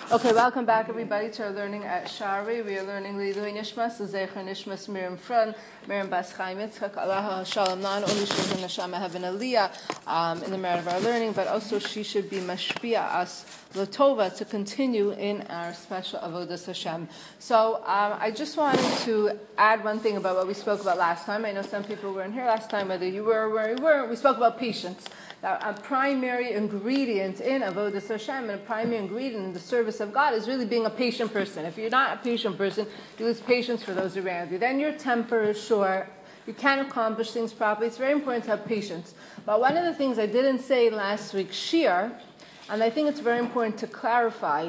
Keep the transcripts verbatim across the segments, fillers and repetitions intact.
Okay, welcome back everybody to our learning at Shari. We are learning Lidui Nishmas, Zecher Nishmas, Miriam Frun, Miriam Bas Chaim Yitzchak, Allah Shalom Nan, only Shulchan Hashem Heaven Aliyah um, in the merit of our learning, but also she should be Mashpia us Latova to continue in our special Avodas Hashem. So um, I just wanted to add one thing about what we spoke about last time. I know some people weren't here last time, whether you were or where you weren't. We spoke about patience. A primary ingredient in Avodas Hashem and a primary ingredient in the service of God is really being a patient person. If you're not a patient person, you lose patience for those around you. Then your temper is short. You can't accomplish things properly. It's very important to have patience. But one of the things I didn't say last week's shir, and I think it's very important to clarify,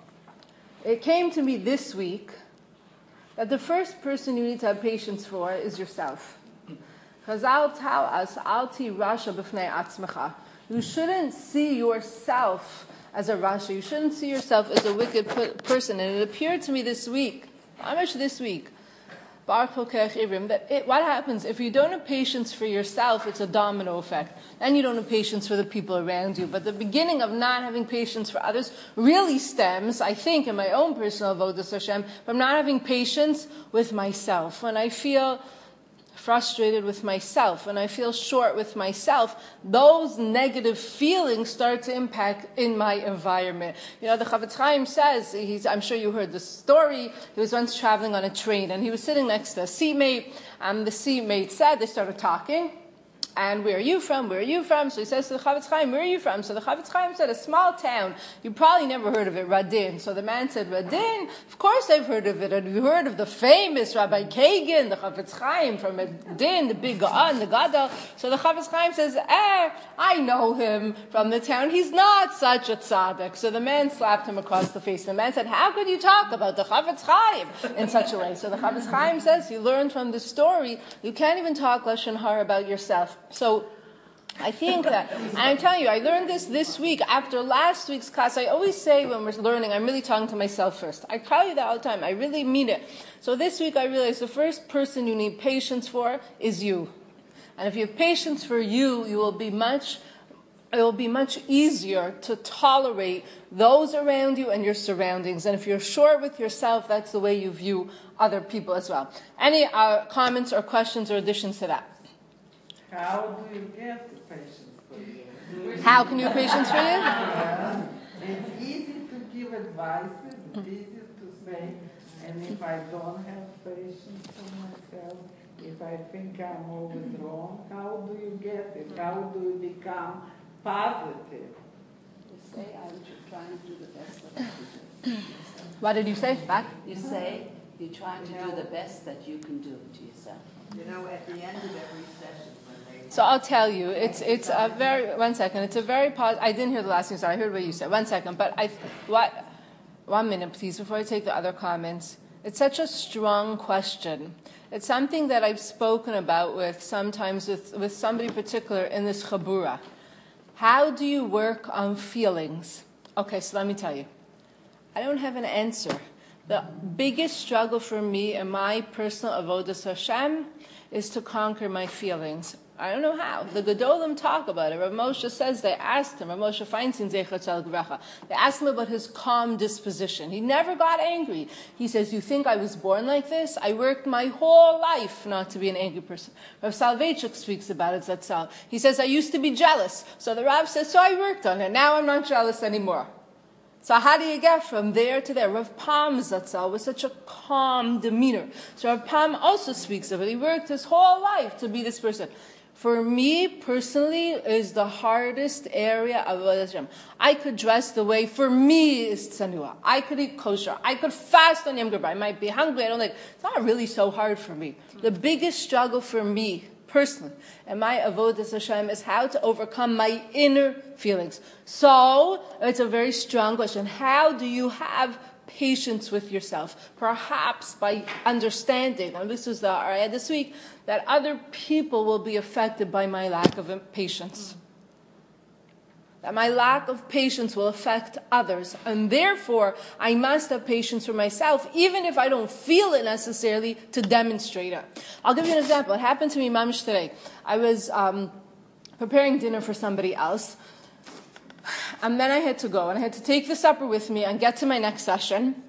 it came to me this week that the first person you need to have patience for is yourself. Chazal tell us, Alti Rasha b'fnei atzmecha. You shouldn't see yourself as a Rasha. You shouldn't see yourself as a wicked per- person. And it appeared to me this week, how much this week, that it, what happens if you don't have patience for yourself, it's a domino effect. Then you don't have patience for the people around you. But the beginning of not having patience for others really stems, I think, in my own personal avodas Hashem, from not having patience with myself. When I feel frustrated with myself, when I feel short with myself, those negative feelings start to impact in my environment. You know, the Chavetz Chaim says, he's, I'm sure you heard the story, he was once traveling on a train and he was sitting next to a seatmate, and the seatmate said, they started talking, and where are you from? Where are you from? So he says to the Chavetz Chaim, where are you from? So the Chavetz Chaim said, a small town. You probably never heard of it, Radin. So the man said, Radin? Of course I've heard of it. Have you heard of the famous Rabbi Kagan, the Chavetz Chaim from Radin, the big Ga'an, the Gadol? So the Chavetz Chaim says, eh, I know him from the town. He's not such a tzaddik. So the man slapped him across the face. The man said, how could you talk about the Chavetz Chaim in such a way? So the Chavetz Chaim says, you learn from this story, you can't even talk Lashon Hara about yourself. So I think that, and I'm telling you, I learned this this week. After last week's class, I always say when we're learning, I'm really talking to myself first. I tell you that all the time. I really mean it. So this week I realized the first person you need patience for is you. And if you have patience for you, you will be much, it will be much easier to tolerate those around you and your surroundings. And if you're short with yourself, that's the way you view other people as well. Any uh, comments or questions or additions to that? How do you get the patience for you? How can you have patience for you? Yeah. It's easy to give advices, it's easy to say, and if I don't have patience for myself, if I think I'm always wrong, how do you get it? How do you become positive? You say, I'm trying to do the best that I can do. What did you say? Back? You say, you're trying to do the best that you can do to yourself. You know, at the end of every session, so I'll tell you, it's it's a very, one second, it's a very positive, I didn't hear the last thing, sorry, I heard what you said, one second, but I, what, one minute please, before I take the other comments. It's such a strong question. It's something that I've spoken about with, sometimes with, with somebody particular in this chabura. How do you work on feelings? Okay, so let me tell you. I don't have an answer. The biggest struggle for me in my personal avodas Hashem is to conquer my feelings. I don't know how. The Gedolim talk about it. Rav Moshe says they asked him, Rav Moshe Feinstein, Zecher Tzaddik V'Bracha, they asked him about his calm disposition. He never got angry. He says, you think I was born like this? I worked my whole life not to be an angry person. Rav Soloveitchik speaks about it, Zatzal. He says, I used to be jealous. So the Rav says, so I worked on it. Now I'm not jealous anymore. So how do you get from there to there? Rav Pam Zatzal was such a calm demeanor. So Rav Pam also speaks of it. He worked his whole life to be this person. For me, personally, is the hardest area of Avodas Hashem. I could dress the way, for me, is tzanua. I could eat kosher. I could fast on Yom Kippur. I might be hungry. I don't like. It's not really so hard for me. The biggest struggle for me, personally, and my Avodas Hashem is how to overcome my inner feelings. So, it's a very strong question. How do you have patience with yourself? Perhaps by understanding, and this was the ayah this week, that other people will be affected by my lack of patience. That my lack of patience will affect others. And therefore, I must have patience for myself, even if I don't feel it necessarily, to demonstrate it. I'll give you an example. It happened to me, mamish today. I was um, preparing dinner for somebody else. And then I had to go, and I had to take the supper with me and get to my next session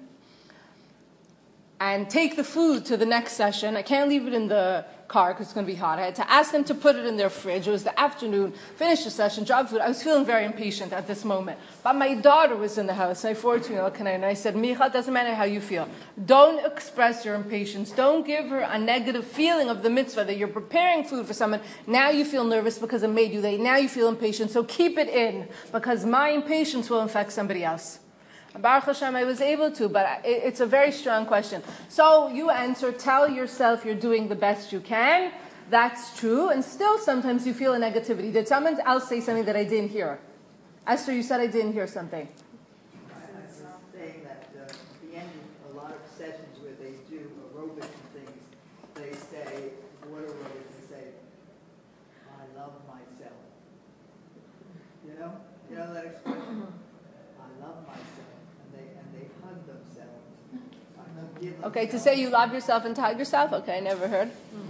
and take the food to the next session. I can't leave it in the car because it's going to be hot. I had to ask them to put it in their fridge. It was the afternoon, finished the session, drop food. I was feeling very impatient at this moment. But my daughter was in the house, my fourteen-year-old, and I said, Micha, it doesn't matter how you feel. Don't express your impatience. Don't give her a negative feeling of the mitzvah that you're preparing food for someone. Now you feel nervous because it made you late. Now you feel impatient. So keep it in, because my impatience will infect somebody else. Baruch Hashem, I was able to, but it's a very strong question. So you answer, tell yourself you're doing the best you can. That's true. And still sometimes you feel a negativity. Did someone else say something that I didn't hear? Esther, you said I didn't hear something. I was saying that uh, at the end of a lot of sessions where they do aerobic and things, they say, water aerobics, they say, I love myself. You know? You know that expression? I love myself. Okay, to say you love yourself and tag yourself? Okay, I never heard.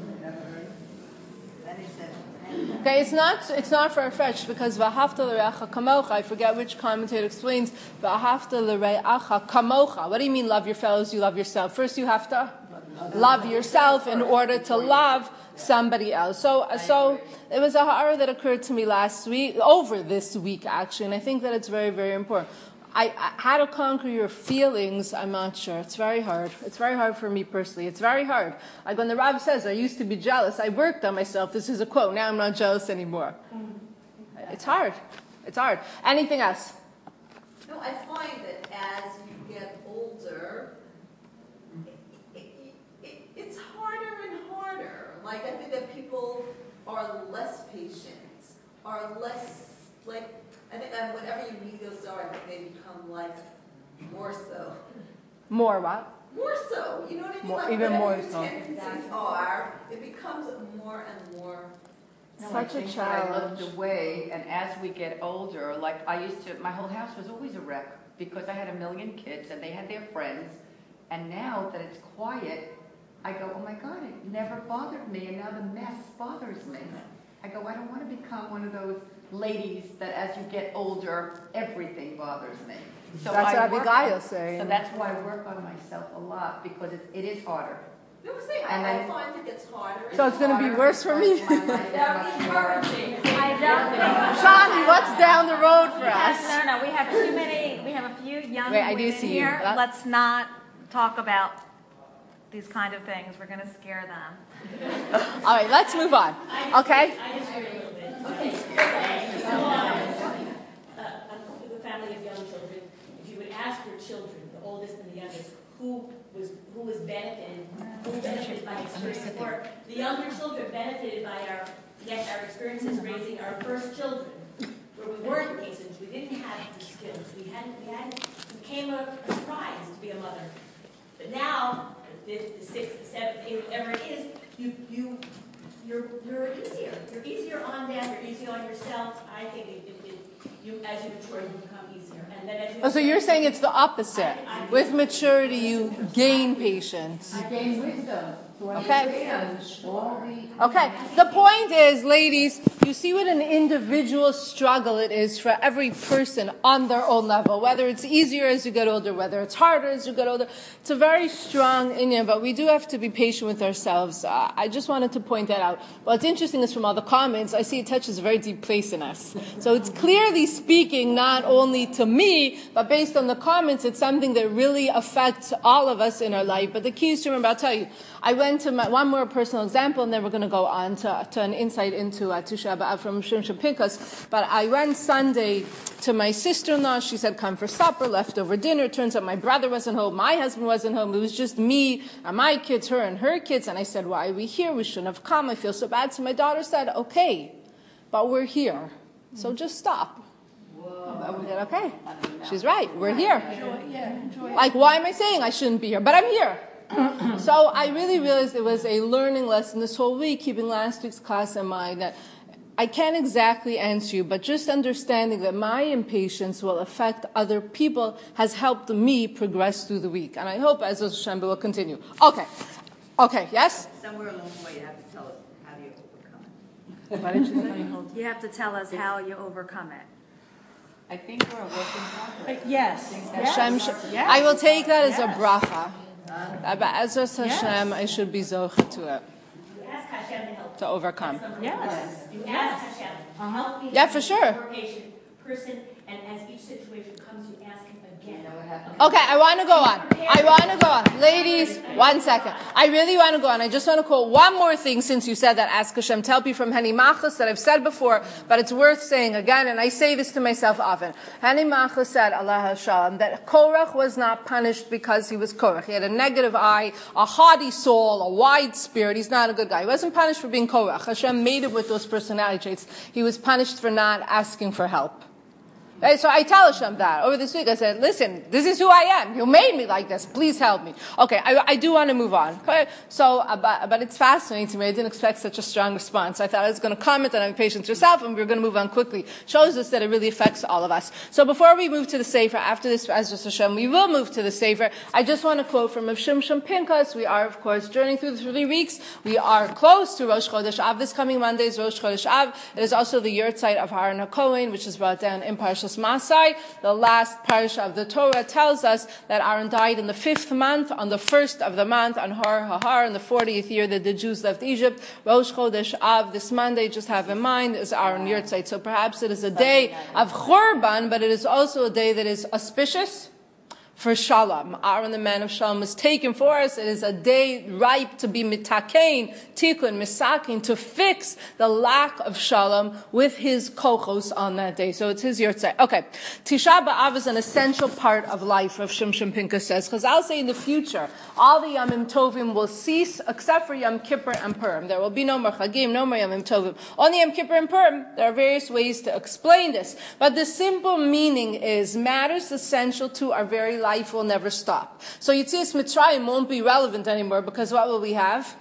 Okay, it's not it's not far-fetched because v'ahavta l'reacha kamocha, I forget which commentator explains v'ahavta l'reacha kamocha. What do you mean love your fellows, you love yourself? First you have to love yourself in order to love somebody else. So so it was a ha'ara that occurred to me last week, over this week actually, and I think that it's very, very important. I, I, how to conquer your feelings, I'm not sure. It's very hard. It's very hard for me personally. It's very hard. Like when the Rav says, I used to be jealous, I worked on myself. This is a quote. Now I'm not jealous anymore. It's hard. It's hard. Anything else? No, I find that as you get older, it, it, it, it's harder and harder. Like I think that people are less patient, are less, like, I think that whenever you meet those are, I think they become like more so. More what? More so. You know what I mean? More, like even more your so. tendencies are, it becomes more and more. No, Such I a think that challenge. I loved away, and as we get older, like I used to, my whole house was always a wreck because I had a million kids and they had their friends, and now that it's quiet, I go, oh my God, it never bothered me, and now the mess bothers me. I go, I don't want to become one of those ladies that as you get older, everything bothers me. So That's I what work Abigail on- saying. So that's why I work on myself a lot because it, it is harder. No, I'm saying, And I, I then- find it gets harder. and So it's going to be harder worse for me? My life is much more- I don't Shani, what's down the road for us? No, no, we have too many, we have a few young Wait, I do women see you. here. That- Let's not talk about these kind of things. We're going to scare them. All right, let's move on. Okay? I disagree a little bit. Okay. So, um, uh, with a family of young children, if you would ask your children, the oldest and the youngest, who was who was benefited, who benefited by experience, or the younger children benefited by our yes, our experiences raising our first children, where we weren't Masons, we didn't have the skills, we hadn't, we hadn't, it became a, a surprise to be a mother. But now, the fifth, the sixth, the seventh, eighth, whatever it is, you you. You're, you're easier. You're easier on them. You're easier on yourself. I think it, it, it, you, as you mature, you become easier. And then as you Oh, so you're saying it's the opposite. With maturity, you gain patience. I gain wisdom. So I Okay. understand all the- Okay, the point is, ladies, you see what an individual struggle it is for every person on their own level, whether it's easier as you get older, whether it's harder as you get older. It's a very strong inyan, but we do have to be patient with ourselves. Uh, I just wanted to point that out. What's interesting is from all the comments, I see it touches a very deep place in us. So it's clearly speaking not only to me, but based on the comments, it's something that really affects all of us in our life. But the key is to remember, I'll tell you, I went to my, one more personal example, and then we're going to go on to, to an insight into uh, Tisha B'Av from Shimshon Pinchas. But I went Sunday to my sister-in-law. She said, come for supper, leftover dinner. Turns out my brother wasn't home. My husband wasn't home. It was just me and my kids, her and her kids. And I said, why are we here? We shouldn't have come. I feel so bad. So my daughter said, okay, but we're here. So just stop. I said, okay. She's right. We're here. Like, why am I saying I shouldn't be here? But I'm here. So I really realized it was a learning lesson this whole week, keeping last week's class in mind, that I can't exactly answer you, but just understanding that my impatience will affect other people has helped me progress through the week. And I hope, as Hashem will continue. Okay. Okay, yes? Somewhere along the way, you have to tell us how do you overcome it. What did you say? You have to tell us how you overcome it. I think we're a work in progress. Yes. I think that's- Hashem sh- I will take that as a bracha. That by Ezras Hashem, I should be zocha to it, You ask Hashem to help. to overcome. Yes. You ask Hashem to help me. Yeah, for sure. More patient person, and as each situation comes, you ask him again. Okay, I want to go on. I want to go on. Ladies, one second. I really want to go on. I just want to quote one more thing since you said that, ask Hashem to help you, from Hani Machlis that I've said before, but it's worth saying again, and I say this to myself often. Hani Machlis said, Allah Shalom, that Korach was not punished because he was Korach. He had a negative eye, a haughty soul, a wide spirit. He's not a good guy. He wasn't punished for being Korach. Hashem made him with those personality traits. He was punished for not asking for help. Right, so I tell Hashem that over this week. I said, listen, this is who I am. You made me like this. Please help me. Okay, I, I do want to move on. Okay, so, uh, but, but it's fascinating to me. I didn't expect such a strong response. I thought I was going to comment on having patience yourself, and we were going to move on quickly. Shows us that it really affects all of us. So before we move to the Sefer, after this, Ezras Hashem, we will move to the Sefer. I just want to quote from Shimshon Pinchas. We are, of course, journeying through the three weeks. We are close to Rosh Chodesh Av. This coming Monday is Rosh Chodesh Av. It is also the yurtzeit of Haran HaKohen, which is brought down in Parshas Masai. The last parsha of the Torah tells us that Aaron died in the fifth month, on the first of the month, on Har HaHar, in the fortieth year that the Jews left Egypt. Rosh Chodesh Av, this Monday, just have in mind, is Aaron yurtzeit. So perhaps it is a day of Churban, but it is also a day that is auspicious for Shalom. Aaron, the man of Shalom, was taken for us. It is a day ripe to be mitakein, tikkun, misakin, to fix the lack of Shalom with his kochos on that day. So it's his yurtzeit. Okay. Tisha B'Av is an essential part of life, Rav Shimshon Pinchas says, because I'll say in the future, all the Yamim Tovim will cease except for Yom Kippur and Purim. There will be no more Chagim, no more Yamim Tovim. Only Yom Kippur and Purim. There are various ways to explain this. But the simple meaning is matters essential to our very life will never stop. So Yetzias Mitzrayim won't be relevant anymore because what will we have?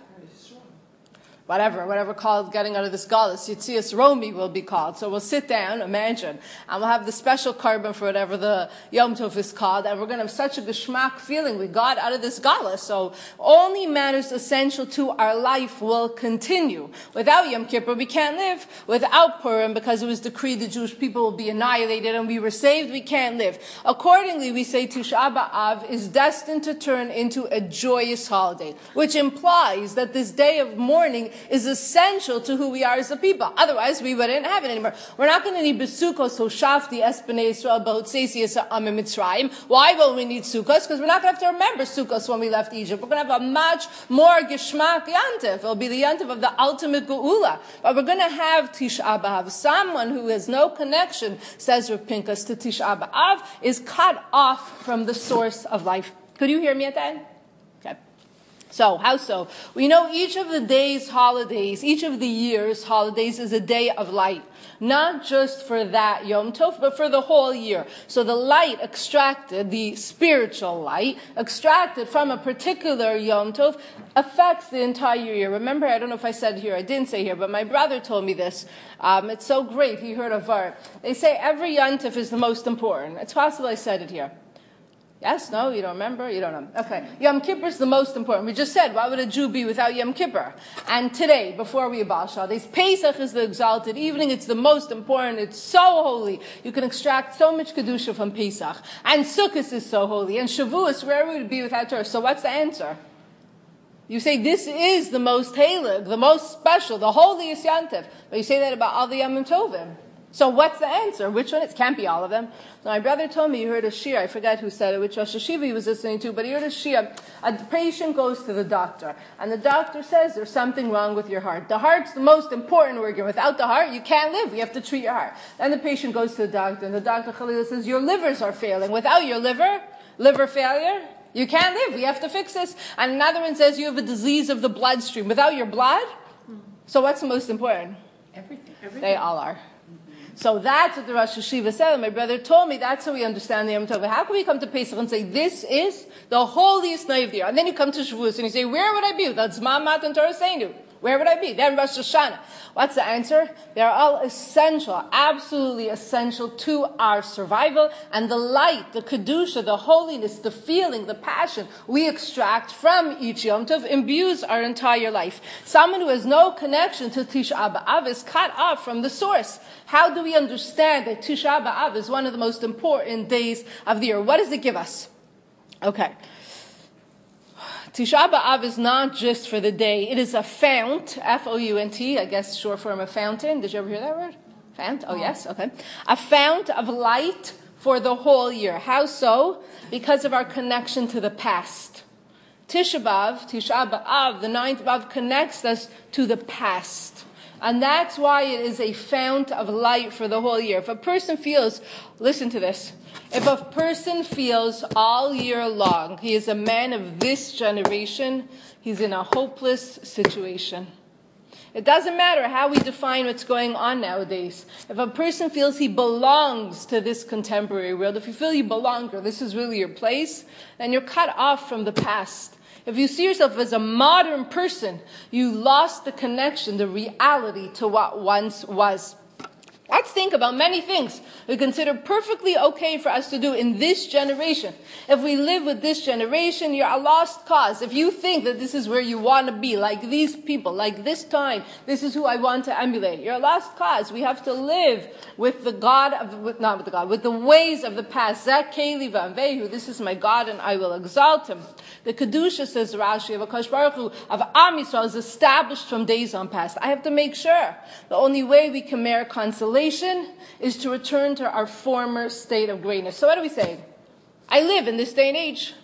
Whatever, whatever called getting out of this galus, Yetzias Romi will be called. So we'll sit down, imagine, and we'll have the special carbon for whatever the Yom Tov is called, and we're going to have such a geschmack feeling we got out of this galus. So only matters essential to our life will continue. Without Yom Kippur, we can't live. Without Purim, because it was decreed the Jewish people will be annihilated and we were saved, we can't live. Accordingly, we say Tisha B'Av is destined to turn into a joyous holiday, which implies that this day of mourning is essential to who we are as a people. Otherwise, we wouldn't have it anymore. We're not going to need Besukos, Hoshafti, Espene Yisrael, Behotzesias, Amim Mitzrayim. Why will we need Sukkos? Because we're not going to have to remember Sukkos when we left Egypt. We're going to have a much more Geshmak Yantiv. It'll be the Yantiv of the ultimate Geula. But we're going to have Tisha B'Av. Someone who has no connection, says Rav Pinchas, to Tisha B'Av, is cut off from the source of life. Could you hear me at that? Okay. So, how so? We know each of the days' holidays, each of the year's holidays is a day of light. Not just for that Yom Tov, but for the whole year. So the light extracted, the spiritual light, extracted from a particular Yom Tov, affects the entire year. Remember, I don't know if I said here, I didn't say here, but my brother told me this. Um, it's so great, he heard of art. They say every Yom Tov is the most important. It's possible I said it here. Yes? No? You don't remember? You don't know. Okay. Yom Kippur is the most important. We just said, why would a Jew be without Yom Kippur? And today, before we abolish all these, Pesach is the exalted evening. It's the most important. It's so holy. You can extract so much Kedusha from Pesach. And Sukkot is so holy. And Shavuos, where would it be without Torah? So what's the answer? You say this is the most heilig, the most special, the holiest Yantiv. But you say that about all the Yamim Tovim. So what's the answer? Which one? It can't be all of them. So my brother told me he heard a shir. I forget who said it, which Rosh Hashiva he was listening to, but he heard a shir. A patient goes to the doctor, and the doctor says there's something wrong with your heart. The heart's the most important organ. Without the heart, you can't live. You have to treat your heart. Then the patient goes to the doctor, and the doctor Khalil says, your livers are failing. Without your liver, liver failure, you can't live. We have to fix this. And another one says you have a disease of the bloodstream. Without your blood, so what's the most important? Everything. Everything. They all are. So that's what the Rosh Hashiva said. And my brother told me that's how we understand the Yom Tov. How can we come to Pesach and say, this is the holiest night of the year? And then you come to Shavuos and you say, where would I be without Zman, Mat, and Torah Seinu? Where would I be? Then Rosh Hashanah. What's the answer? They're all essential, absolutely essential to our survival. And the light, the Kedusha, the holiness, the feeling, the passion we extract from each Yom Tov imbues our entire life. Someone who has no connection to Tisha B'Av is cut off from the source. How do we understand that Tisha B'Av is one of the most important days of the year? What does it give us? Okay. Tisha B'Av is not just for the day. It is a fount, F O U N T, I guess short form of fountain. Did you ever hear that word? Fount? Oh, yes? Okay. A fount of light for the whole year. How so? Because of our connection to the past. Tisha B'Av, Tisha B'Av, the ninth B'Av, connects us to the past. And that's why it is a fount of light for the whole year. If a person feels, listen to this, if a person feels all year long he is a man of this generation, he's in a hopeless situation. It doesn't matter how we define what's going on nowadays. If a person feels he belongs to this contemporary world, if you feel you belong or this is really your place, then you're cut off from the past. If you see yourself as a modern person, you lost the connection, the reality to what once was. Let's think about many things we consider perfectly okay for us to do in this generation. If we live with this generation, you're a lost cause. If you think that this is where you want to be, like these people, like this time, this is who I want to emulate, you're a lost cause. We have to live with the God of, with, not with the God, with the ways of the past. Zek Keli v'Amvehu, this is my God and I will exalt him. The Kedusha, says Rashi, of HaKadosh Baruch Hu, of Am Yisrael is established from days on past. I have to make sure the only way we can merit consolation is to return to our former state of greatness. So what do we say? I live in this day and age.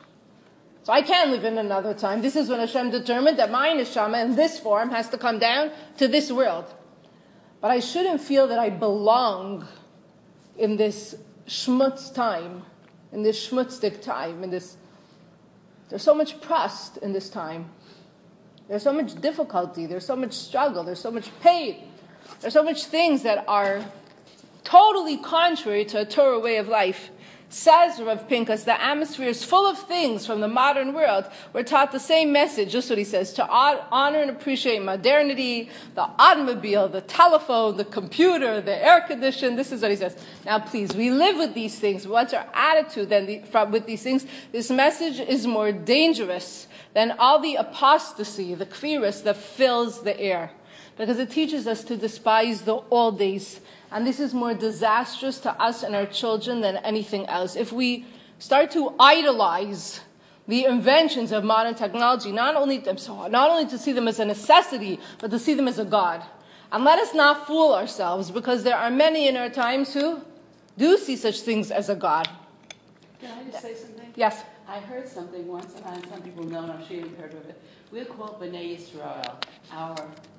So I can live in another time. This is when Hashem determined that my neshama in this form has to come down to this world. But I shouldn't feel that I belong in this schmutz time, in this schmutzdik time, in this. There's so much trust in this time. There's so much difficulty. There's so much struggle. There's so much pain. There's so much things that are totally contrary to a Torah way of life. Says Rav Pinkas, the atmosphere is full of things from the modern world. We're taught the same message, just what he says, to honor and appreciate modernity, the automobile, the telephone, the computer, the air condition. This is what he says. Now, please, we live with these things. What's our attitude then the, from, with these things? This message is more dangerous than all the apostasy, the kfiris that fills the air. Because it teaches us to despise the old days. And this is more disastrous to us and our children than anything else. If we start to idolize the inventions of modern technology, not only, not only to see them as a necessity, but to see them as a God. And let us not fool ourselves, because there are many in our times who do see such things as a God. Can I just say something? Yes. I heard something once, and some people know, and I'm sure you've heard of it. We're called B'nai Yisrael, our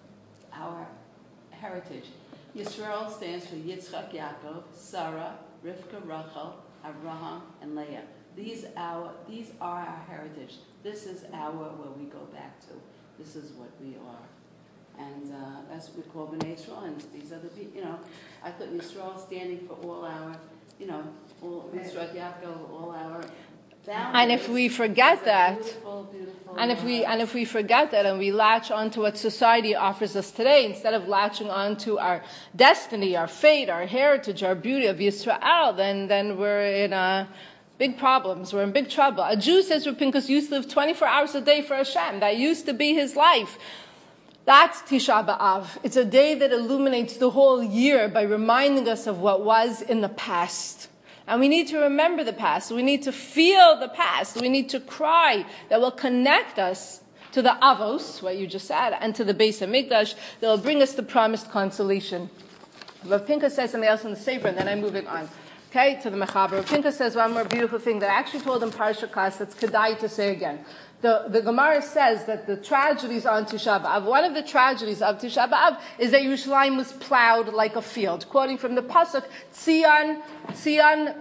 our heritage. Yisrael stands for Yitzchak, Yaakov, Sarah, Rivka, Rachel, Abraham, and Leah. These our these are our heritage. This is our where we go back to. This is what we are, and uh, that's what we call B'nai Yisrael. And these other people, you know, I thought Yisrael standing for all our, you know, all Yitzchak, Yaakov, all our. And if we forget that, beautiful, beautiful and if we and if we forget that, and we latch on to what society offers us today, instead of latching on to our destiny, our fate, our heritage, our beauty of Yisrael, then then we're in uh, big problems. We're in big trouble. A Jew, says Rav Pinkus, used to live twenty-four hours a day for Hashem. That used to be his life. That's Tisha B'Av. It's a day that illuminates the whole year by reminding us of what was in the past. And we need to remember the past. We need to feel the past. We need to cry that will connect us to the Avos, what you just said, and to the Beis HaMikdash that will bring us the promised consolation. Rav Pinkas says something else in the Sefer, and then I'm moving on. Okay, to the Mechaber. Rav Pinkas says one more beautiful thing that I actually told in Parsha class that's kedai to say again. The, the Gemara says that the tragedies on Tisha B'Av, one of the tragedies of Tisha B'Av is that Yerushalayim was plowed like a field. Quoting from the Pasuk, Tzion, Tzion,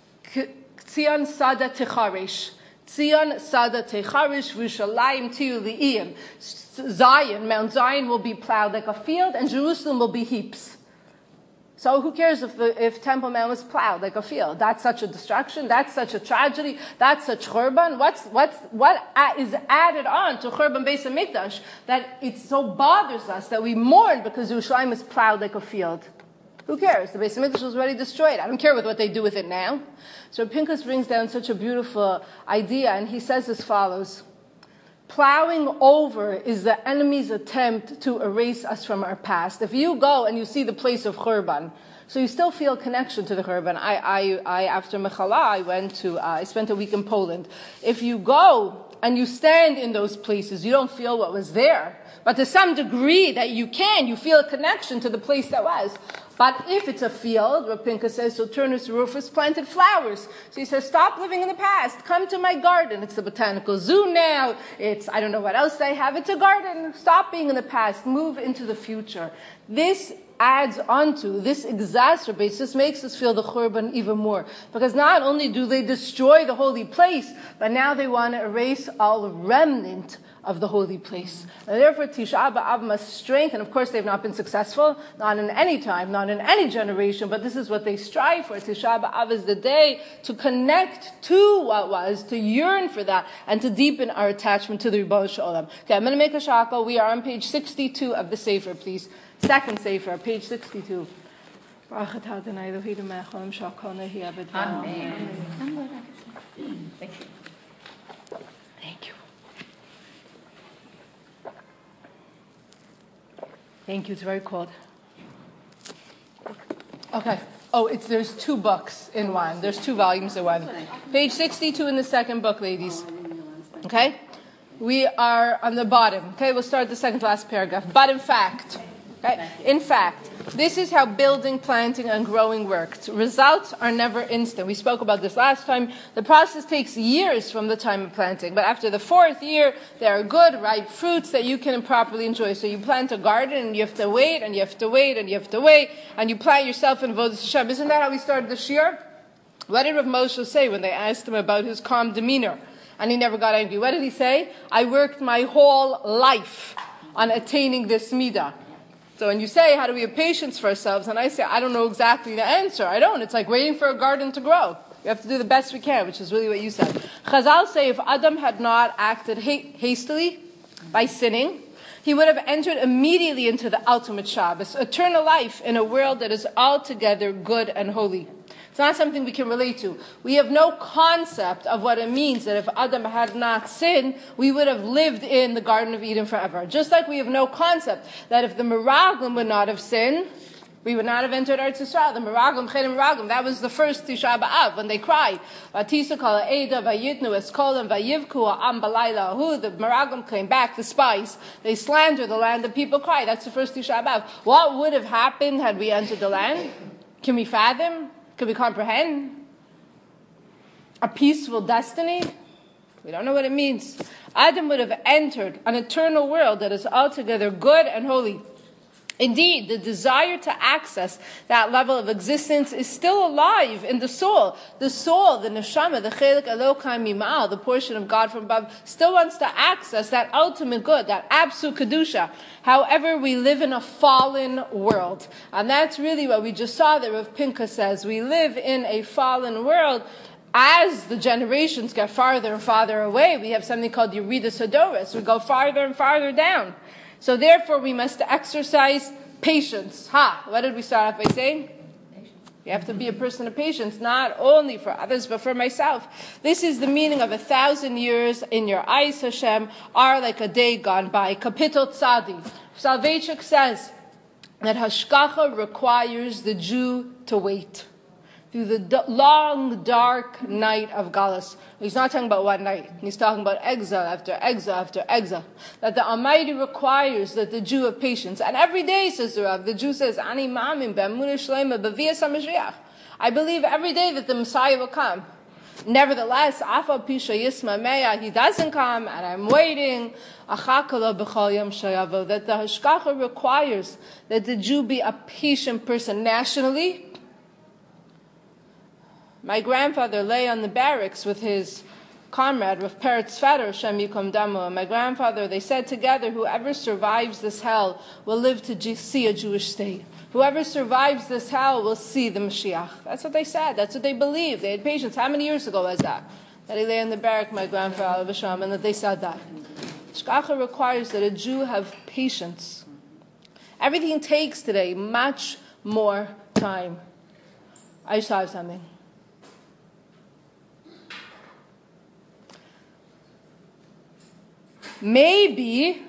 Tzion Sada Techarish. Tzion Sada Techarish, Yerushalayim Tiu Li'iyim. Zion, Mount Zion will be plowed like a field, and Jerusalem will be heaps. So who cares if the, if Temple Mount was plowed like a field? That's such a destruction. That's such a tragedy. That's such churban. What's what's what is added on to Churban Beis Hamikdash that it so bothers us that we mourn because Yerushalayim is plowed like a field? Who cares? The Beis Hamikdash was already destroyed. I don't care with what they do with it now. So Pinchas brings down such a beautiful idea, and he says as follows. Plowing over is the enemy's attempt to erase us from our past. If you go and you see the place of Churban, so you still feel a connection to the Churban. I, I, I after Mechala, I went to, uh, I spent a week in Poland. If you go and you stand in those places, you don't feel what was there. But to some degree that you can, you feel a connection to the place that was. But if it's a field, Rav Pinchas says, so Turnus Rufus planted flowers. So he says, stop living in the past. Come to my garden. It's the botanical zoo now. It's, I don't know what else they have. It's a garden. Stop being in the past. Move into the future. This adds onto, this exacerbates, this makes us feel the Churban even more. Because not only do they destroy the holy place, but now they want to erase all remnant of the holy place. And therefore, Tisha B'Av must strengthen. Of course, they've not been successful, not in any time, not in any generation, but this is what they strive for. Tisha B'Av is the day to connect to what was, to yearn for that, and to deepen our attachment to the Ribono Shel Olam. Okay, I'm going to make a shackle. We are on page sixty-two of the Sefer, please. Second Sefer, page sixty-two. Amen. Thank you. Thank you. Thank you. It's very cold. Okay. Oh, it's there's two books in one. There's two volumes in one. Page sixty-two in the second book, ladies. Okay? We are on the bottom. Okay, we'll start the second to last paragraph. But in fact, okay, in fact, this is how building, planting, and growing works. Results are never instant. We spoke about this last time. The process takes years from the time of planting. But after the fourth year, there are good, ripe fruits that you can properly enjoy. So you plant a garden, and you have to wait, and you have to wait, and you have to wait, and you plant yourself in Avodas Hashem. Isn't that how we started the Shir? What did Rav Moshe say when they asked him about his calm demeanor? And he never got angry. What did he say? I worked my whole life on attaining this midah. So when you say, how do we have patience for ourselves? And I say, I don't know exactly the answer. I don't. It's like waiting for a garden to grow. We have to do the best we can, which is really what you said. Chazal say if Adam had not acted ha- hastily by sinning, he would have entered immediately into the ultimate Shabbos, eternal life in a world that is altogether good and holy. It's not something we can relate to. We have no concept of what it means that if Adam had not sinned, we would have lived in the Garden of Eden forever. Just like we have no concept that if the Meraglim would not have sinned, we would not have entered Eretz Yisrael. The Meraglim, Chedim Meraglim, that was the first Tisha B'Av, when they cried. Vatisa kol ha'eda vayitnu eskolim vayivku ha'am b'layla hu. The Meraglim came back, the spies. They slandered the land, the people cried. That's the first Tisha B'Av. What would have happened had we entered the land? Can we fathom? Can we comprehend? A peaceful destiny? We don't know what it means. Adam would have entered an eternal world that is altogether good and holy. Indeed, the desire to access that level of existence is still alive in the soul. The soul, the neshama, the chelik Elokai mimal, the portion of God from above, still wants to access that ultimate good, that absolute kedusha. However, we live in a fallen world. And that's really what we just saw there. Rav Pinchas says, we live in a fallen world. As the generations get farther and farther away, we have something called Yeridas Hadoros. We go farther and farther down. So therefore, we must exercise patience. Ha! What did we start off by saying? You have to be a person of patience, not only for others, but for myself. This is the meaning of a thousand years in your eyes, Hashem, are like a day gone by. Kapitel Tzadi. Soloveitchik says that Hashgacha requires the Jew to wait through the d- long, dark night of Galus. He's not talking about one night. He's talking about exile after exile after exile. That the Almighty requires that the Jew have patience. And every day, says the Rav, the Jew says, Ani ma'amin be'emunah shleima b'vias HaMashiach. I believe every day that the Messiah will come. Nevertheless, Afa Pisha Yisma Meya, he doesn't come, and I'm waiting. Achakala b'chol yom shayavo. That the Hashgacha requires that the Jew be a patient person nationally. My grandfather lay on the barracks with his comrade, Rav Peretz Feder, Shem Yikom Damo. And my grandfather, they said together, whoever survives this hell will live to see a Jewish state. Whoever survives this hell will see the Mashiach. That's what they said. That's what they believed. They had patience. How many years ago was that? That he lay in the barrack, my grandfather, Vasham, and that they said that. Shkacha requires that a Jew have patience. Everything takes today much more time. I just have something. Maybe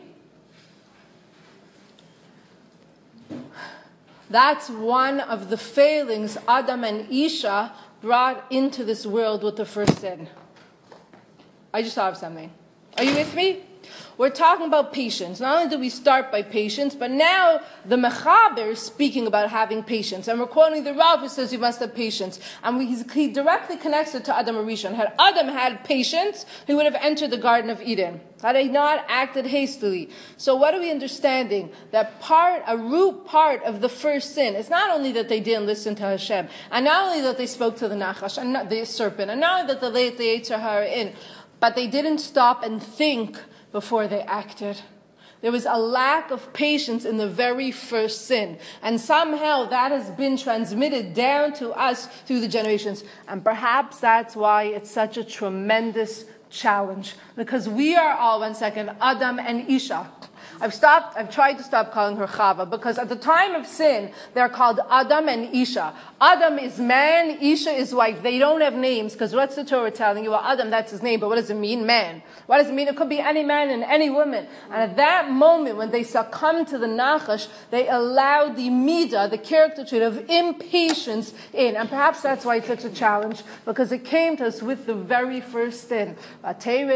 that's one of the failings Adam and Isha brought into this world with the first sin. I just thought of something. Are you with me? We're talking about patience. Not only do we start by patience, but now the Mechaber is speaking about having patience. And we're quoting the Rav who says you must have patience. And we, he directly connects it to Adam Arishon. Had Adam had patience, he would have entered the Garden of Eden. Had he not acted hastily. So what are we understanding? That part, a root part of the first sin is not only that they didn't listen to Hashem, and not only that they spoke to the Nachash, and not, the serpent, and not only that they laid the Yetzer Hara in, but they didn't stop and think before they acted. There was a lack of patience in the very first sin. And somehow that has been transmitted down to us through the generations. And perhaps that's why it's such a tremendous challenge. Because we are all, one second, Adam and Isha. I've stopped, I've tried to stop calling her Chava, because at the time of sin, they're called Adam and Isha. Adam is man, Isha is wife. They don't have names, because what's the Torah telling you? Well, Adam, that's his name, but what does it mean? Man. What does it mean? It could be any man and any woman. And at that moment, when they succumbed to the Nachash, they allowed the Midah, the character trait of impatience in. And perhaps that's why it's such a challenge, because it came to us with the very first sin. Wow,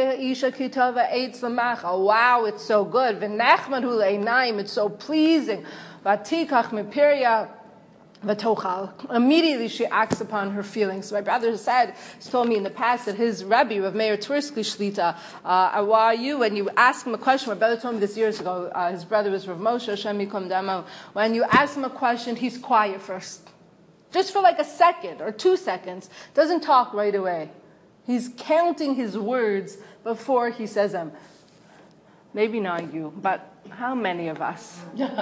it's so good. It's so pleasing. Immediately she acts upon her feelings. My brother said, he's told me in the past that his Rebbe, Rav Meir Tursky Shlita, uh, why you, when you ask him a question, my brother told me this years ago, uh, his brother was Rav Moshe, Hashem Yikom Damo. When you ask him a question, he's quiet first. Just for like a second or two seconds. Doesn't talk right away. He's counting his words before he says them. Maybe not you, but how many of us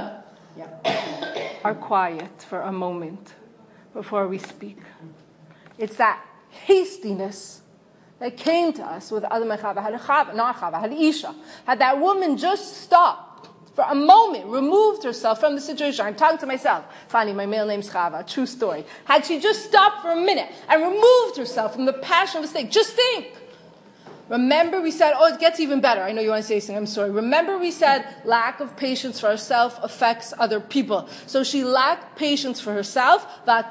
are quiet for a moment before we speak? It's that hastiness that came to us with Adam and Chava. Had Chava, not Chava, had Isha. Had that woman just stopped for a moment, removed herself from the situation. I'm talking to myself. Funny, my middle name's Chava, true story. Had she just stopped for a minute and removed herself from the passion of the stake, just think. Remember we said, oh, it gets even better. I know you want to say something, I'm sorry. Remember we said lack of patience for herself affects other people. So she lacked patience for herself. Then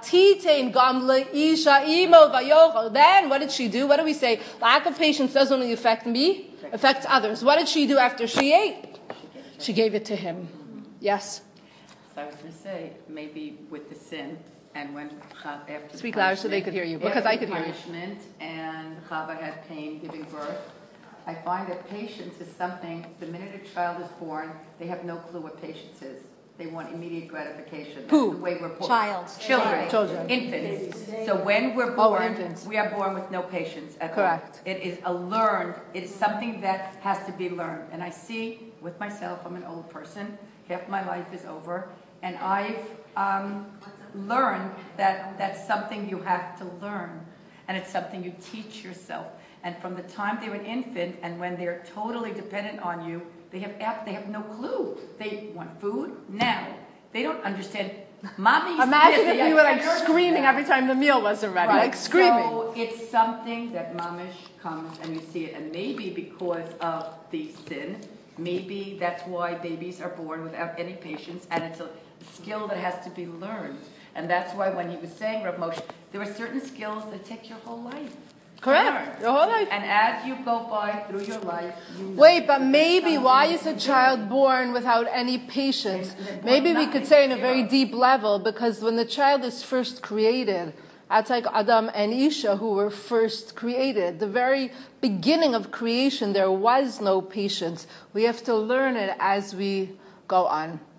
what did she do? What do we say? Lack of patience doesn't only affect me, affects others. What did she do after she ate? She gave it to him. Yes? So I was going to say, maybe with the sin, and when after speak louder so they could hear you, because I could hear you. Punishment and Chava had pain giving birth. I find that patience is something. The minute a child is born, they have no clue what patience is. They want immediate gratification. That's Who? The way we're born. Child. Children. Children. Infants. So when we're Oh, born, infants. we are born with no patience at all. Correct. It is a learned. It is something that has to be learned. And I see with myself, I'm an old person. Half my life is over, and I've um, learned that that's something you have to learn, and it's something you teach yourself. And from the time they're an infant, and when they're totally dependent on you, they have they have no clue. They want food now. They don't understand. Mommy, imagine if you were like screaming every time the meal wasn't ready, right. like screaming. So it's something that mamish comes and you see it, and maybe because of the sin, maybe that's why babies are born without any patience, and it's a skill that has to be learned. And that's why when he was saying, Rav Moshe, there are certain skills that take your whole life. Correct. Your whole life. And as you go by through your life, you know. Wait, but maybe why is a child born without any patience? Maybe we could say in a very deep level, because when the child is first created, that's like Adam and Isha who were first created. The very beginning of creation, there was no patience. We have to learn it as we go on.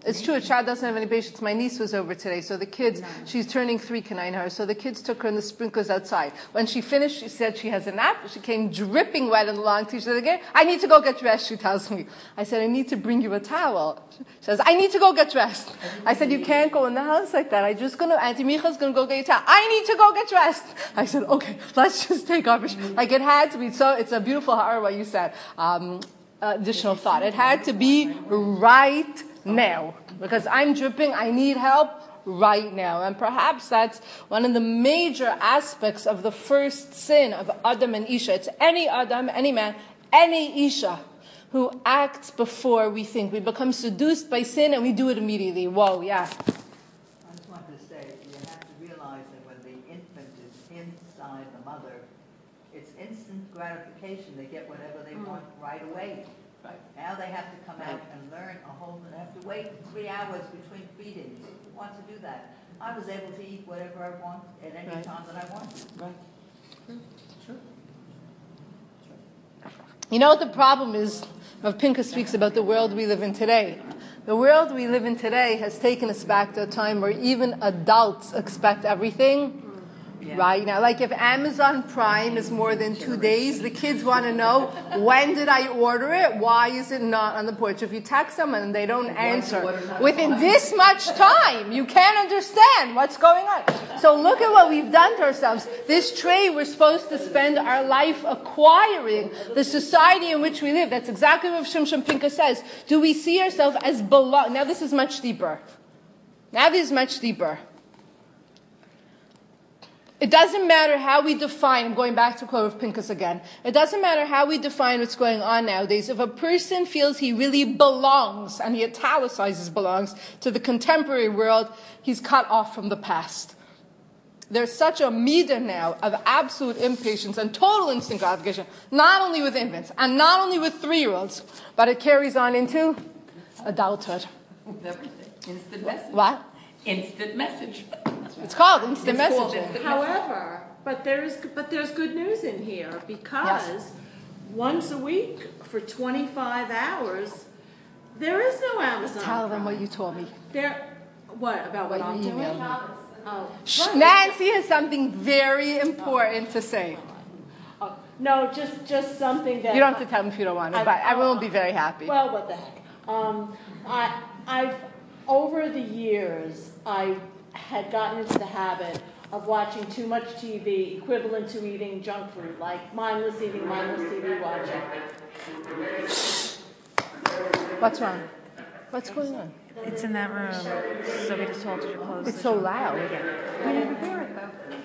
It's true, Chad doesn't have any patience. My niece was over today, so the kids, she's turning three, Kanai her, so the kids took her in the sprinklers outside. When she finished, she said she has a nap. She came dripping wet in the long t-shirt again. I need to go get dressed, she tells me. I said, I need to bring you a towel. She says, I need to go get dressed. I said, you can't go in the house like that. I just gonna, Auntie Micha's gonna go get your towel. I need to go get dressed. I said, okay, let's just take off. Like it had to be, so it's a beautiful horror what you said. Um, additional thought. It had to be right now, because I'm dripping, I need help right now. And perhaps that's one of the major aspects of the first sin of Adam and Isha. It's any Adam, any man, any Isha who acts before we think. We become seduced by sin and we do it immediately. Whoa, yeah. I just wanted to say, you have to realize that when the infant is inside the mother, it's instant gratification. They get whatever they mm. want right away. Right. Now they have to come out and learn a whole, they have to wait three hours between feedings. Who wants to do that? I was able to eat whatever I want at any right. time that I wanted. Right. Sure. Sure. Sure. You know what the problem is? Rav Pinkus speaks about the world we live in today. The world we live in today has taken us back to a time where even adults expect everything. Yeah. Right now, like if Amazon Prime is more than two days, the kids want to know, when did I order it? Why is it not on the porch? If you text someone and they don't answer within this much time, you can't understand what's going on. So look at what we've done to ourselves. This tray, we're supposed to spend our life acquiring the society in which we live. That's exactly what Shimshon Pinkus says. Do we see ourselves as belong? Now this is much deeper. Now this is much deeper. It doesn't matter how we define, I'm going back to quote of Pinkus again, it doesn't matter how we define what's going on nowadays. If a person feels he really belongs, and he italicizes belongs, to the contemporary world, he's cut off from the past. There's such a midah now of absolute impatience and total instant gratification, not only with infants, and not only with three-year-olds, but it carries on into adulthood. Instant message. What? Instant message. It's called instant it's called messaging. Instant However, but there's but there's good news in here, because yes. once a week for twenty-five hours, there is no Amazon. Tell Prime. them what you told me. There, what about what, what I'm doing? Oh, right. Nancy has something very important oh. to say. Oh, no, just just something that you don't have to tell them if you don't want to, I, but I, everyone will be very happy. Well, what the heck? Um, I I've over the years I. had gotten into the habit of watching too much T V, equivalent to eating junk food, like mindless eating, mindless T V watching. What's wrong? What's going on? It's in that room, so we just told you to close. It's so loud. We didn't hear it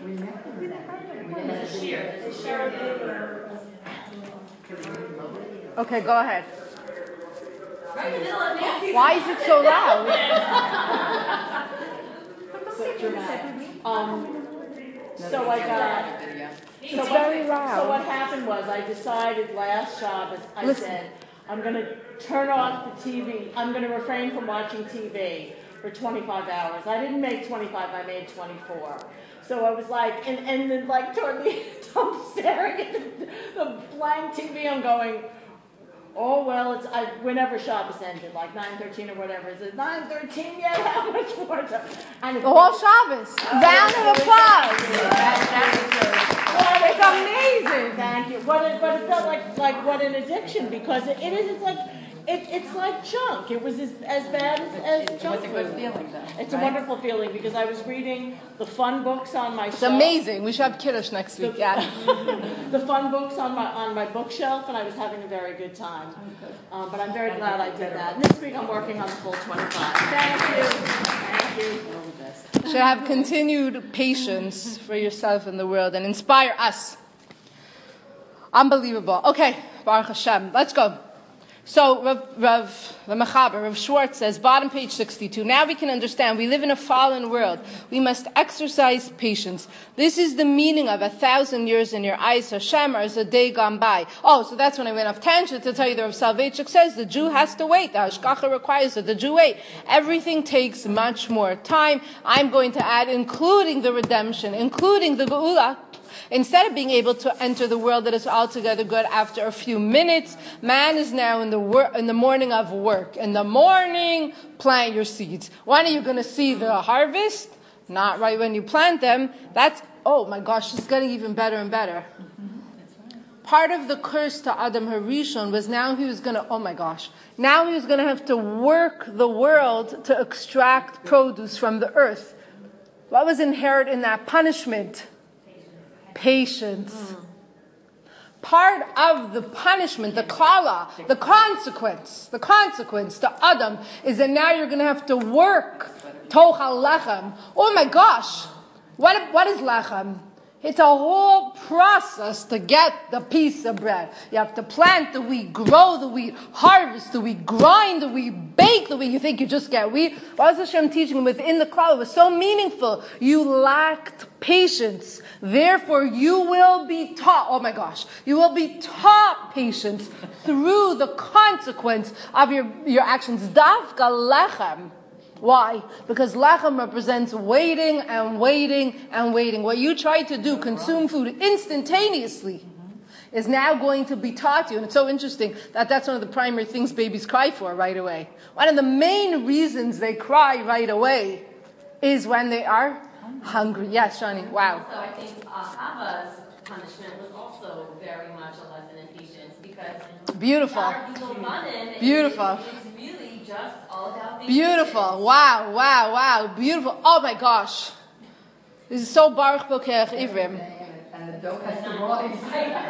though. Okay, go ahead. Why is it so loud? Um, so I got. It's so very what, loud. So what happened was I decided last Shabbos, I Listen. said, I'm going to turn off the T V. I'm going to refrain from watching T V for twenty-five hours. I didn't make twenty-five, I made twenty-four. So I was like, and, and then like toward the end, I'm staring at the, the blank T V, I'm going, oh, well, it's I, whenever Shabbos ended, like nine thirteen or whatever. Is it nine thirteen yet? How much more time? And the whole Shabbos. Oh, round of applause. Well, it's amazing. Thank you. But it, but it felt like, like what an addiction, because it, it is, it's like, it, it's like junk. It was as, as bad as, as junk. It's a good feeling, though. It's right? a wonderful feeling, because I was reading the fun books on my It's shelf. amazing. We should have Kiddush next week. The, yeah. the fun books on my on my bookshelf, and I was having a very good time. Um, but I'm very glad I did that. And this week I'm working on the full twenty-five. Thank you. Thank you. Should have continued patience for yourself in the world and inspire us. Unbelievable. Okay, Baruch Hashem. Let's go. So Rav, Rav, the Mechaber, Rav Schwartz says, bottom page sixty-two, now we can understand we live in a fallen world. We must exercise patience. This is the meaning of a thousand years in your eyes, Hashem, or as a day gone by. Oh, so that's when I went off tangent to tell you that Rav Soloveitchik says the Jew has to wait. The Hashgacha requires that the Jew wait. Everything takes much more time. I'm going to add, including the redemption, including the Geula, Instead of being able to enter the world that is altogether good after a few minutes, man is now in the wor- in the morning of work. In the morning, plant your seeds. When are you going to see the harvest? Not right when you plant them. That's, oh my gosh, it's getting even better and better. Part of the curse to Adam Harishon was now he was going to, oh my gosh, now he was going to have to work the world to extract produce from the earth. What was inherent in that punishment? Patience. Mm. Part of the punishment, the kala, the consequence, the consequence to Adam is that now you're going to have to work. Tochal lechem. Oh my gosh. What, what is lechem? It's a whole process to get the piece of bread. You have to plant the wheat, grow the wheat, harvest the wheat, grind the wheat, bake the wheat. You think you just get wheat? What was Hashem teaching within the klal? It was so meaningful. You lacked patience. Therefore, you will be taught, oh my gosh, you will be taught patience through the consequence of your, your actions. Dafka lechem. Why? Because lechem represents waiting and waiting and waiting. What you try to do, consume food instantaneously, is now going to be taught you. And it's so interesting that that's one of the primary things babies cry for right away. One of the main reasons they cry right away is when they are hungry. Yes, Shani. Wow. So I think uh, Hava's punishment was also very much a lesson in patience because beautiful. Beautiful. Just all about beautiful. Wow, wow, wow. Beautiful. Oh my gosh. This is so Baruch Bokerech Ivrim. And the dough has to rise.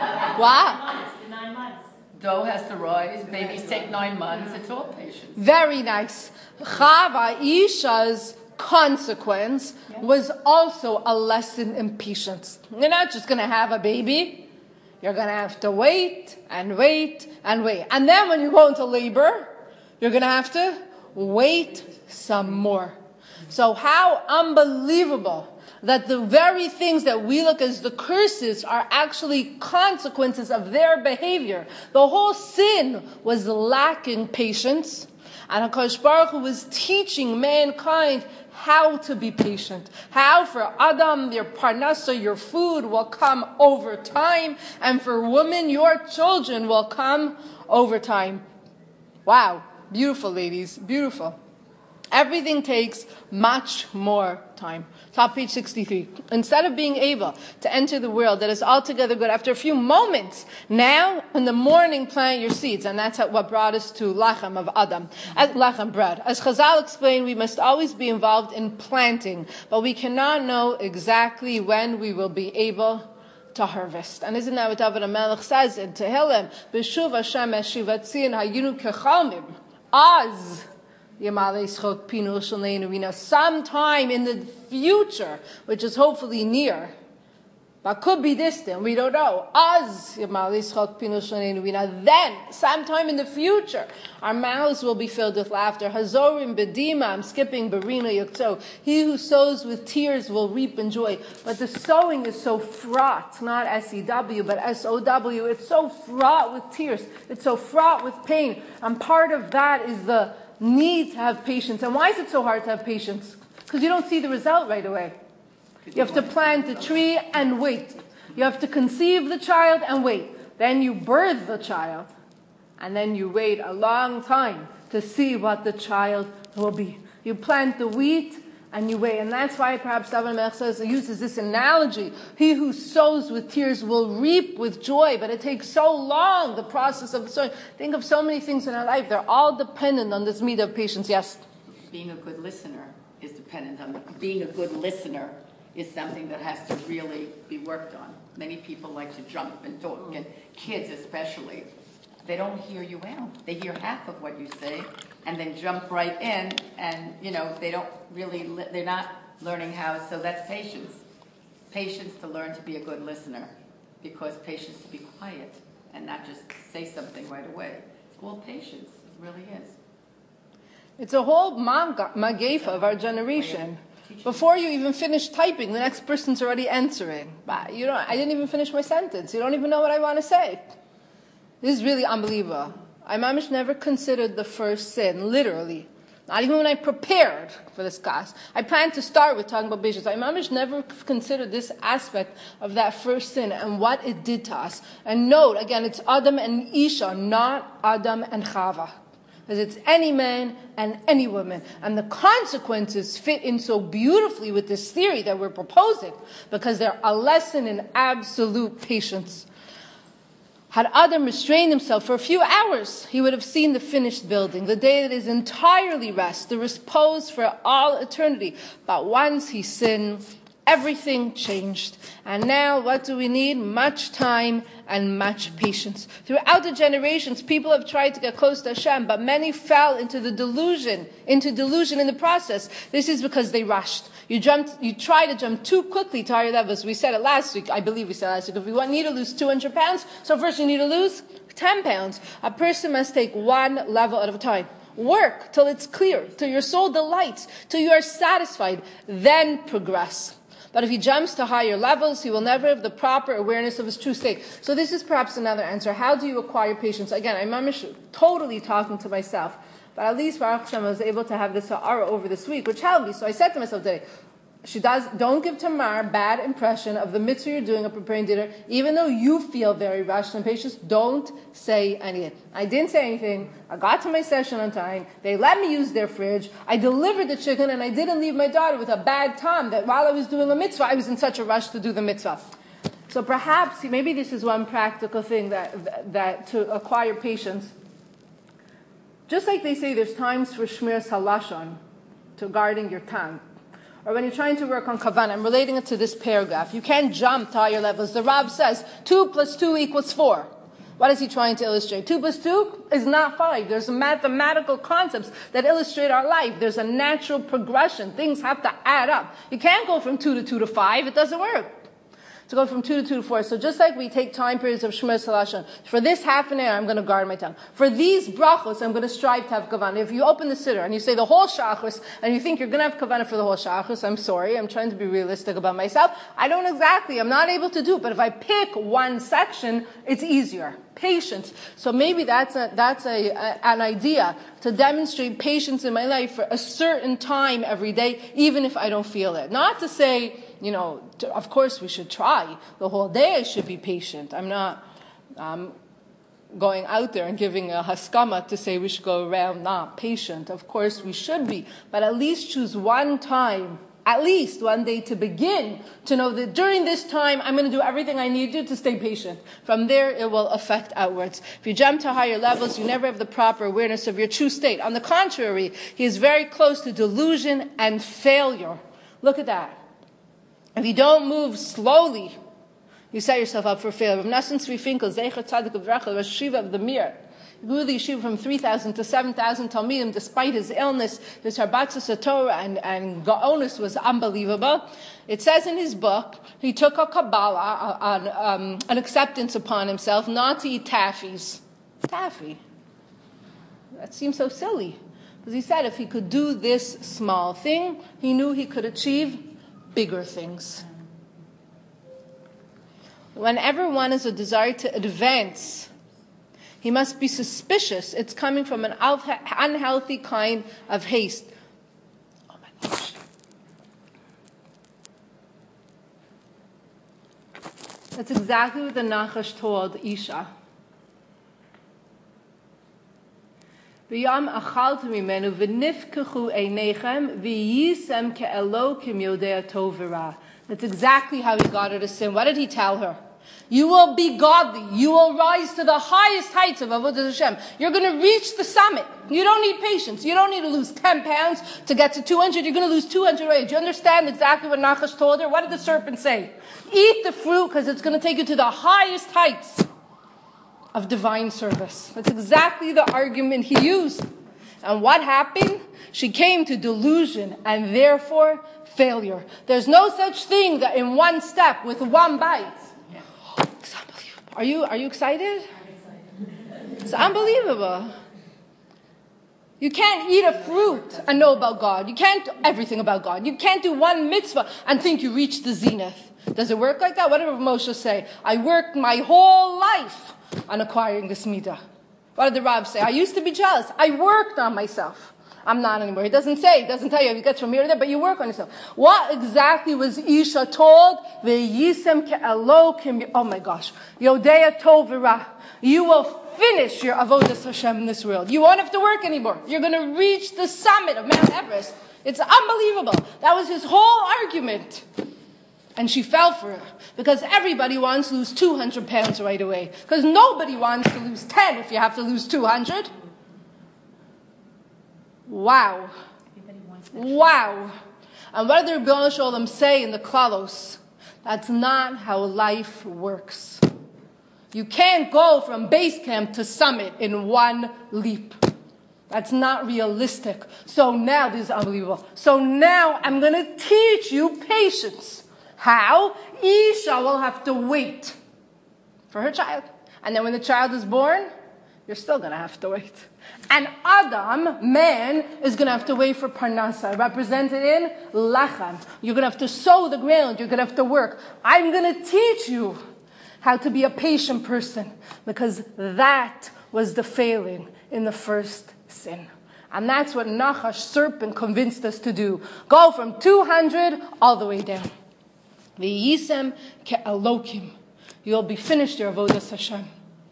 Wow. Nine months. Dough has to rise. Babies take nine months. It's all patience. Very nice. Chava, Isha's consequence was also a lesson in patience. You're not just going to have a baby. You're going to have to wait and wait and wait. And then when you go into labor, you're going to have to wait some more. So how unbelievable that the very things that we look as the curses are actually consequences of their behavior. The whole sin was lacking patience. And HaKadosh Baruch Hu was teaching mankind how to be patient. How for Adam, your parnasa, your food will come over time. And for women, your children will come over time. Wow. Beautiful, ladies. Beautiful. Everything takes much more time. Top page sixty-three. Instead of being able to enter the world that is altogether good after a few moments, now in the morning plant your seeds. And that's what brought us to Lachem of Adam. As Lachem, bread. As Chazal explained, we must always be involved in planting, but we cannot know exactly when we will be able to harvest. And isn't that what David HaMelech says in Tehillim? B'shuv Hashem eshivatzin hayinu kechalmim. Az sometime in the future, which is hopefully near, but could be distant, we don't know. Az then, sometime in the future, our mouths will be filled with laughter. Hazorim bedima, I'm skipping berina yokto. He who sows with tears will reap in joy. But the sowing is so fraught, not S E W, but S O W. It's so fraught with tears. It's so fraught with pain. And part of that is the need to have patience. And why is it so hard to have patience? Because you don't see the result right away. You have to plant the tree and wait. You have to conceive the child and wait. Then you birth the child. And then you wait a long time to see what the child will be. You plant the wheat and you wait. And that's why perhaps David HaMelech says, uses this analogy. He who sows with tears will reap with joy. But it takes so long, the process of sowing. Think of so many things in our life. They're all dependent on this meat of patience. Yes? Being a good listener is dependent on, being a good listener is something that has to really be worked on. Many people like to jump and talk, and kids especially. They don't hear you out. They hear half of what you say, and then jump right in, and, you know, they don't really, li- they're not learning how, so that's patience. Patience to learn to be a good listener, because patience to be quiet, and not just say something right away. It's all patience, it really is. It's a whole magafa of our generation. Before you even finish typing, the next person's already answering. But you don't, I didn't even finish my sentence. You don't even know what I want to say. This is really unbelievable. I mamish never considered the first sin, literally, Not even when I prepared for this class. I planned to start with talking about patience. I mamish never considered this aspect of that first sin and what it did to us. And note, again, it's Adam and Isha, not Adam and Chava. Because it's any man and any woman. And the consequences fit in so beautifully with this theory that we're proposing, because they're a lesson in absolute patience. Had Adam restrained himself for a few hours, he would have seen the finished building, the day that is entirely rest, the repose for all eternity. But once he sinned, everything changed. And now, what do we need? Much time and much patience. Throughout the generations, people have tried to get close to Hashem, but many fell into the delusion, into delusion in the process. This is because they rushed. You jumped, you try to jump too quickly to higher levels. We said it last week. I believe we said it last week. If we want, need to lose two hundred pounds, so first you need to lose ten pounds. A person must take one level at a time. Work till it's clear, till your soul delights, till you are satisfied. Then progress. But if he jumps to higher levels, he will never have the proper awareness of his true state. So this is perhaps another answer. How do you acquire patience? Again, I'm totally talking to myself. But at least Baruch Hashem, I was able to have this ha'ara over this week, which helped me. So I said to myself today, she does, don't give Tamar a bad impression of the mitzvah you're doing of preparing dinner, even though you feel very rushed and patient. Don't say anything. I didn't say anything. I got to my session on time. They let me use their fridge. I delivered the chicken, and I didn't leave my daughter with a bad time that while I was doing a mitzvah, I was in such a rush to do the mitzvah. So perhaps, maybe this is one practical thing that, that, that to acquire patience. Just like they say there's times for shmiras halashon, to guarding your tongue. Or when you're trying to work on kavanah, I'm relating it to this paragraph. You can't jump to higher levels. The Rav says two plus two equals four. What is he trying to illustrate? Two plus two is not five. There's mathematical concepts that illustrate our life. There's a natural progression. Things have to add up. You can't go from two to two to five. It doesn't work. To go from two to two to four. So just like we take time periods of Shema Salashon, for this half an hour, I'm going to guard my tongue. For these brachos, I'm going to strive to have kavanah. If you open the siddur and you say the whole shachris, and you think you're going to have kavanah for the whole shachris, I'm sorry, I'm trying to be realistic about myself. I don't exactly, I'm not able to do it, but if I pick one section, it's easier. Patience. So maybe that's a, that's a, a, an idea to demonstrate patience in my life for a certain time every day, even if I don't feel it. Not to say, you know, to, of course we should try. The whole day I should be patient. I'm not um, going out there and giving a haskama to say we should go around not patient. Of course we should be. But at least choose one time, at least one day to begin to know that during this time I'm going to do everything I need to do to stay patient. From there it will affect outwards. If you jump to higher levels, you never have the proper awareness of your true state. On the contrary, he is very close to delusion and failure. Look at that. If you don't move slowly, you set yourself up for failure. Rav Nassim Tzvi Finkel, Zecher Tzadik Avrachel, Rosh Yeshiva of the Mir, he grew the yeshiva from three thousand to seven thousand Talmidim despite his illness. His Harbatzas Torah and, and Gaonus was unbelievable. It says in his book, he took a Kabbalah, an, um, an acceptance upon himself not to eat taffies. Taffy. That seems so silly. Because he said if he could do this small thing, he knew he could achieve bigger things. Whenever one has a desire to advance, he must be suspicious it's coming from an unhealthy kind of haste. Oh my gosh. That's exactly what the Nachash told Isha. V'yam achaltu mimenu v'nifkechu einechem v'yisem ke'elokim yodea tov v'ra. That's exactly how he got her to sin. What did he tell her? You will be godly. You will rise to the highest heights of Avodah Hashem. You're going to reach the summit. You don't need patience. You don't need to lose ten pounds to get to two hundred. You're going to lose two hundred weight. Do you understand exactly what Nachash told her? What did the serpent say? Eat the fruit because it's going to take you to the highest heights of divine service. That's exactly the argument he used. And what happened? She came to delusion and therefore failure. There's no such thing that in one step with one bite. It's unbelievable. Are you, are you excited? It's unbelievable. You can't eat a fruit and know about God. You can't do everything about God. You can't do one mitzvah and think you reached the zenith. Does it work like that? What did Rav Moshe say? I worked my whole life on acquiring this midah. What did the Rav say? I used to be jealous. I worked on myself. I'm not anymore. He doesn't say, he doesn't tell you, you get from here to there, but you work on yourself. What exactly was Isha told? Ve'yisem ke'elokim, oh my gosh, Yodea tov v'ra. You will finish your avodas Hashem in this world. You won't have to work anymore. You're going to reach the summit of Mount Everest. It's unbelievable. That was his whole argument. And she fell for it. Because everybody wants to lose two hundred pounds right away. Because nobody wants to lose ten if you have to lose two hundred. Wow. Wow. And what did the Rebbeinu Shalom say in the Klalos? That's not how life works. You can't go from base camp to summit in one leap. That's not realistic. So now, this is unbelievable. So now I'm going to teach you patience. How? Isha will have to wait for her child. And then when the child is born, you're still going to have to wait. And Adam, man, is going to have to wait for Parnasa, represented in Lachan. You're going to have to sow the ground. You're going to have to work. I'm going to teach you how to be a patient person, because that was the failing in the first sin. And that's what Nachash, serpent, convinced us to do. Go from two hundred all the way down. V'yisem ke'elokim. You'll be finished your avodas Hashem.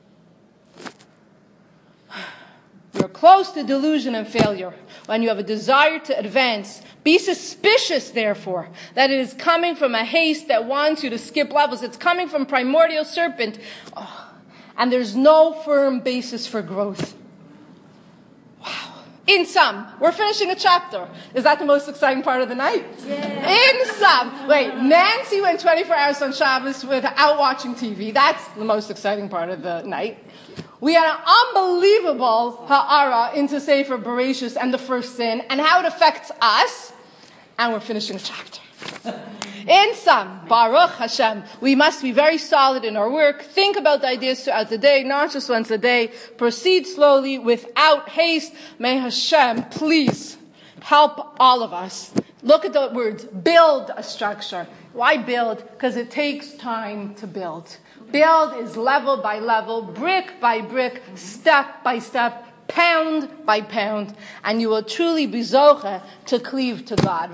You're close to delusion and failure when you have a desire to advance. Be suspicious, therefore, that it is coming from a haste that wants you to skip levels. It's coming from primordial serpent. Oh, and there's no firm basis for growth. Wow. In sum, we're finishing a chapter. Is that the most exciting part of the night? Yeah. In sum, wait, Nancy went twenty-four hours on Shabbos without watching T V. That's the most exciting part of the night. We had an unbelievable ha'ara into Sefer Bereshis and the first sin and how it affects us. And we're finishing a chapter. In sum, Baruch Hashem, we must be very solid in our work. Think about the ideas throughout the day, not just once a day. Proceed slowly, without haste. May Hashem, please, help all of us. Look at the words, build a structure. Why build? Because it takes time to build. Build is level by level, brick by brick, step by step, pound by pound, and you will truly be zoche to cleave to God.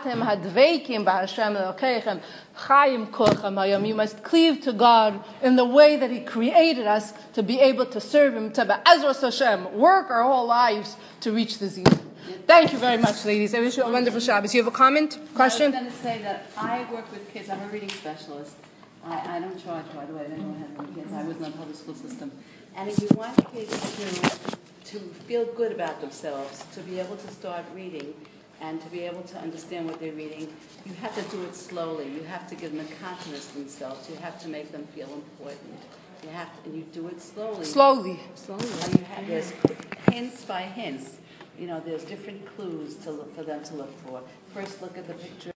You must cleave to God in the way that He created us to be able to serve Him, to be'ezras Hashem, work our whole lives to reach the zenith. Thank you very much, ladies. I wish you a wonderful Shabbos. You have a comment, question? I was going to say that I work with kids. I'm a reading specialist. I, I don't charge, by the way, if anyone has any kids. I was in the public school system. And if you want kids to to feel good about themselves, to be able to start reading, and to be able to understand what they're reading, you have to do it slowly. You have to give them the confidence in themselves. You have to make them feel important. You have to, and you do it slowly. Slowly. Slowly. And you have, there's hints by hints. You know, there's different clues to look for them to look for. First, look at the picture.